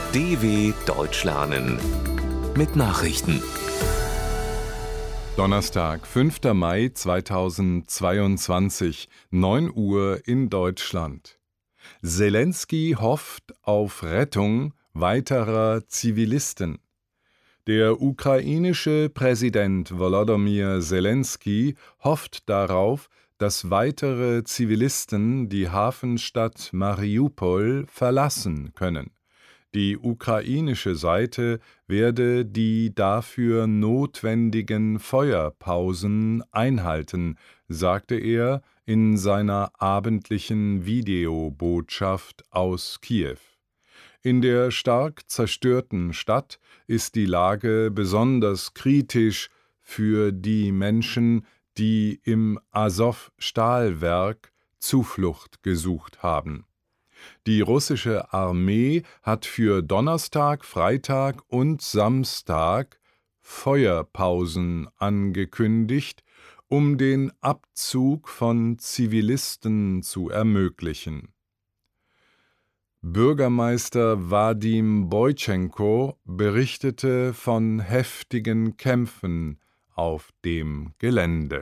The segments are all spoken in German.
DW Deutsch lernen mit Nachrichten. Donnerstag, 5. Mai 2022, 9 Uhr in Deutschland. Selenskyj hofft auf Rettung weiterer Zivilisten. Der ukrainische Präsident Volodymyr Selenskyj hofft darauf, dass weitere Zivilisten die Hafenstadt Mariupol verlassen können. Die ukrainische Seite werde die dafür notwendigen Feuerpausen einhalten, sagte er in seiner abendlichen Videobotschaft aus Kiew. In der stark zerstörten Stadt ist die Lage besonders kritisch für die Menschen, die im Asow-Stahlwerk Zuflucht gesucht haben. Die russische Armee hat für Donnerstag, Freitag und Samstag Feuerpausen angekündigt, um den Abzug von Zivilisten zu ermöglichen. Bürgermeister Wadim Boytschenko berichtete von heftigen Kämpfen auf dem Gelände.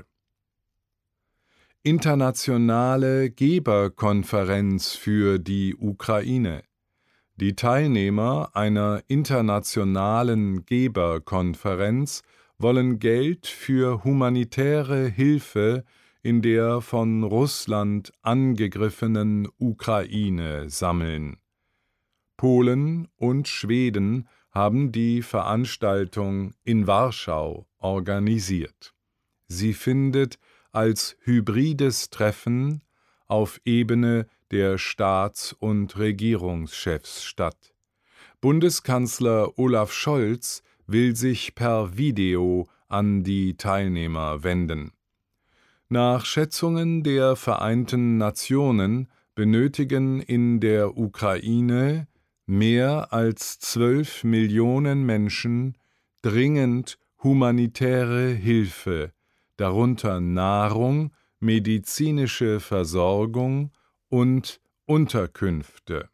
Internationale Geberkonferenz für die Ukraine. Die Teilnehmer einer internationalen Geberkonferenz wollen Geld für humanitäre Hilfe in der von Russland angegriffenen Ukraine sammeln. Polen und Schweden haben die Veranstaltung in Warschau organisiert. Sie findet als hybrides Treffen auf Ebene der Staats- und Regierungschefs statt. Bundeskanzler Olaf Scholz will sich per Video an die Teilnehmer wenden. Nach Schätzungen der Vereinten Nationen benötigen in der Ukraine mehr als 12 Millionen Menschen dringend humanitäre Hilfe, darunter Nahrung, medizinische Versorgung und Unterkünfte.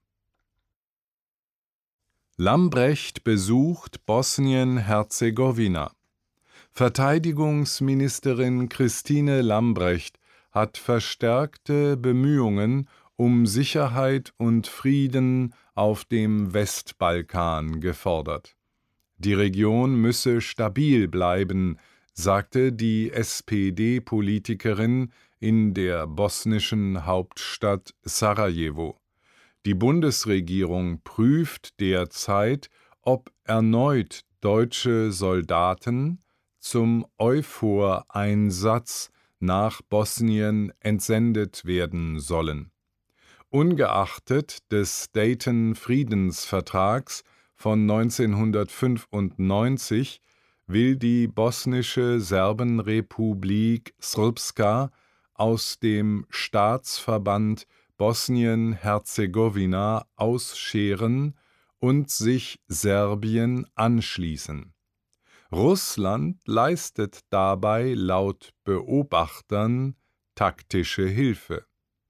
Lambrecht besucht Bosnien-Herzegowina. Verteidigungsministerin Christine Lambrecht hat verstärkte Bemühungen um Sicherheit und Frieden auf dem Westbalkan gefordert. Die Region müsse stabil bleiben, sagte die SPD-Politikerin in der bosnischen Hauptstadt Sarajevo. Die Bundesregierung prüft derzeit, ob erneut deutsche Soldaten zum EUFOR-Einsatz nach Bosnien entsendet werden sollen. Ungeachtet des Dayton-Friedensvertrags von 1995 will die bosnische Serbenrepublik Srpska aus dem Staatsverband Bosnien-Herzegowina ausscheren und sich Serbien anschließen. Russland leistet dabei laut Beobachtern taktische Hilfe.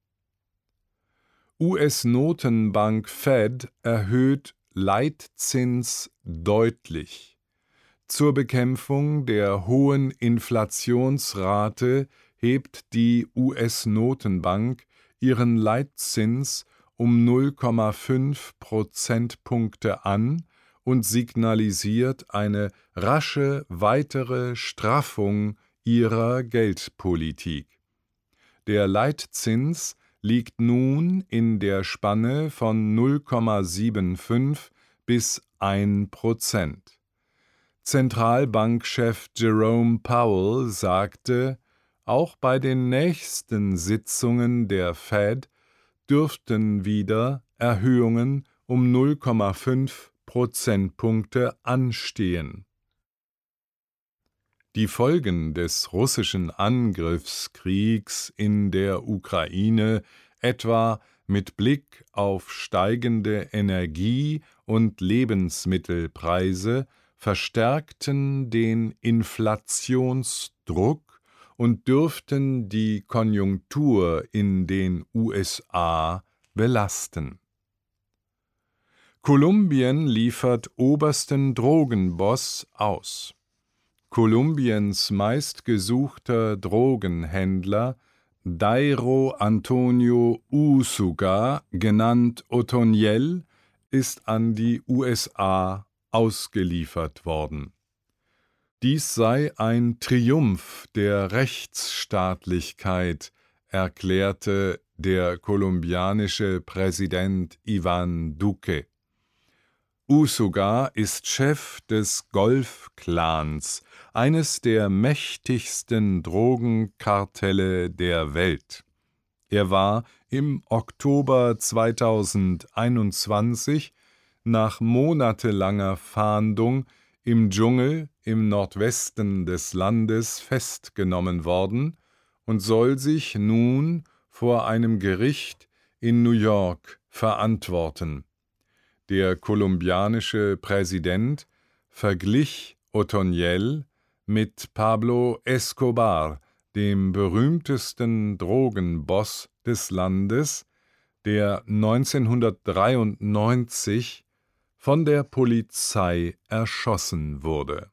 US-Notenbank Fed erhöht Leitzins deutlich. Zur Bekämpfung der hohen Inflationsrate hebt die US-Notenbank ihren Leitzins um 0,5 Prozentpunkte an und signalisiert eine rasche weitere Straffung ihrer Geldpolitik. Der Leitzins liegt nun in der Spanne von 0,75 bis 1%. Zentralbankchef Jerome Powell sagte, auch bei den nächsten Sitzungen der Fed dürften wieder Erhöhungen um 0,5 Prozentpunkte anstehen. Die Folgen des russischen Angriffskriegs in der Ukraine, etwa mit Blick auf steigende Energie- und Lebensmittelpreise, verstärkten den Inflationsdruck und dürften die Konjunktur in den USA belasten. Kolumbien liefert obersten Drogenboss aus. Kolumbiens meistgesuchter Drogenhändler Dairo Antonio Usuga, genannt Otoniel, ist an die USA ausgeliefert worden. Dies sei ein Triumph der Rechtsstaatlichkeit, erklärte der kolumbianische Präsident Iván Duque. Usuga ist Chef des Golf-Clans, eines der mächtigsten Drogenkartelle der Welt. Er war im Oktober 2021 nach monatelanger Fahndung im Dschungel im Nordwesten des Landes festgenommen worden und soll sich nun vor einem Gericht in New York verantworten. Der kolumbianische Präsident verglich Otoniel mit Pablo Escobar, dem berühmtesten Drogenboss des Landes, der 1993 von der Polizei erschossen wurde.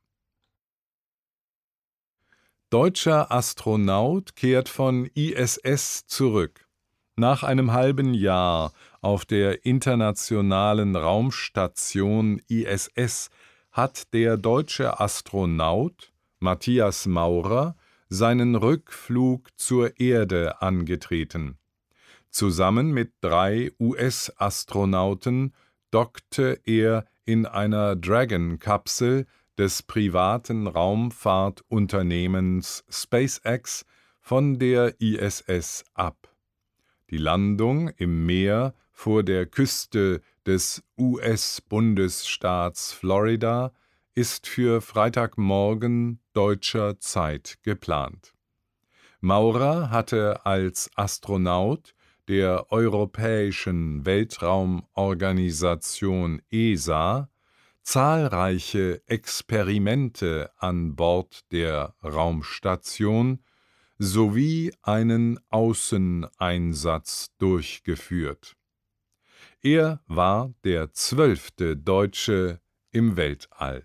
Deutscher Astronaut kehrt von ISS zurück. Nach einem halben Jahr auf der Internationalen Raumstation ISS hat der deutsche Astronaut Matthias Maurer seinen Rückflug zur Erde angetreten. Zusammen mit 3 US-Astronauten dockte er in einer Dragon-Kapsel des privaten Raumfahrtunternehmens SpaceX von der ISS ab. Die Landung im Meer vor der Küste des US-Bundesstaats Florida ist für Freitagmorgen deutscher Zeit geplant. Maurer hatte als Astronaut der Europäischen Weltraumorganisation ESA zahlreiche Experimente an Bord der Raumstation sowie einen Außeneinsatz durchgeführt. Er war der 12. Deutsche im Weltall.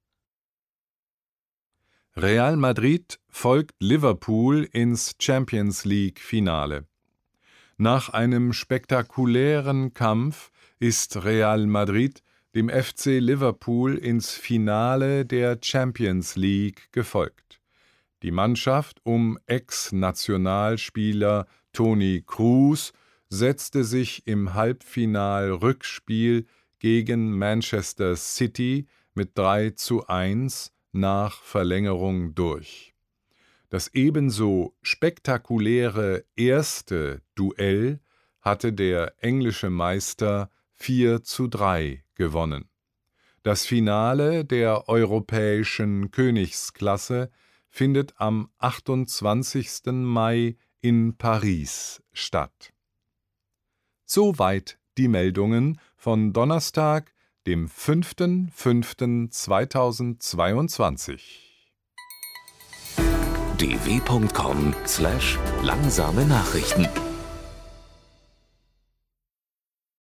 Real Madrid folgt Liverpool ins Champions-League-Finale. Nach einem spektakulären Kampf ist Real Madrid dem FC Liverpool ins Finale der Champions League gefolgt. Die Mannschaft um Ex-Nationalspieler Toni Kroos setzte sich im Halbfinal-Rückspiel gegen Manchester City mit 3:1 nach Verlängerung durch. Das ebenso spektakuläre erste Duell hatte der englische Meister 4:3 gewonnen. Das Finale der europäischen Königsklasse findet am 28. Mai in Paris statt. Soweit die Meldungen von Donnerstag, dem 5.5.2022. dw.com/langsame Nachrichten